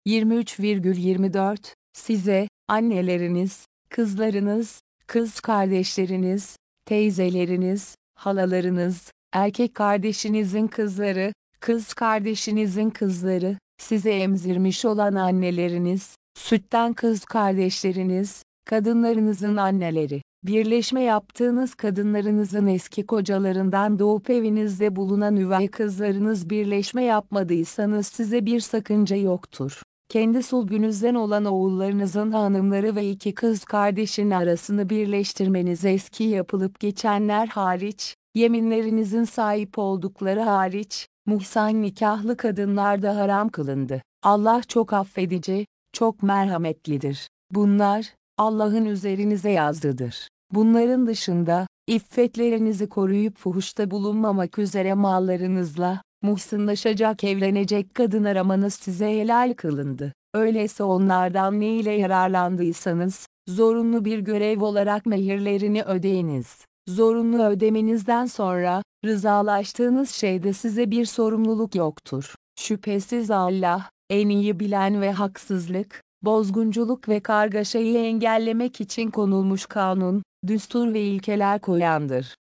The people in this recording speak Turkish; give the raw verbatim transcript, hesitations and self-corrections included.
yirmi üç virgül yirmi dört Size, anneleriniz, kızlarınız, kız kardeşleriniz, teyzeleriniz, halalarınız, erkek kardeşinizin kızları, kız kardeşinizin kızları, sizi emzirmiş olan anneleriniz, sütten kız kardeşleriniz, kadınlarınızın anneleri, birleşme yaptığınız kadınlarınızın eski kocalarından doğup evinizde bulunan üvey kızlarınız birleşme yapmadıysanız size bir sakınca yoktur. Kendi sulbünüzden olan oğullarınızın hanımları ve iki kız kardeşin arasını birleştirmeniz eski yapılıp geçenler hariç, yeminlerinizin sahip oldukları hariç, muhsan nikahlı kadınlar da haram kılındı. Allah çok affedici, çok merhametlidir. Bunlar, Allah'ın üzerinize yazdığıdır. Bunların dışında, iffetlerinizi koruyup fuhuşta bulunmamak üzere mallarınızla, muhsınlaşacak evlenecek kadın aramanız size helal kılındı. Öyleyse onlardan ne ile yararlandıysanız, zorunlu bir görev olarak mehirlerini ödeyiniz. Zorunlu ödemenizden sonra, rızalaştığınız şeyde size bir sorumluluk yoktur. Şüphesiz Allah, en iyi bilen ve haksızlık, bozgunculuk ve kargaşayı engellemek için konulmuş kanun, düstur ve ilkeler koyandır.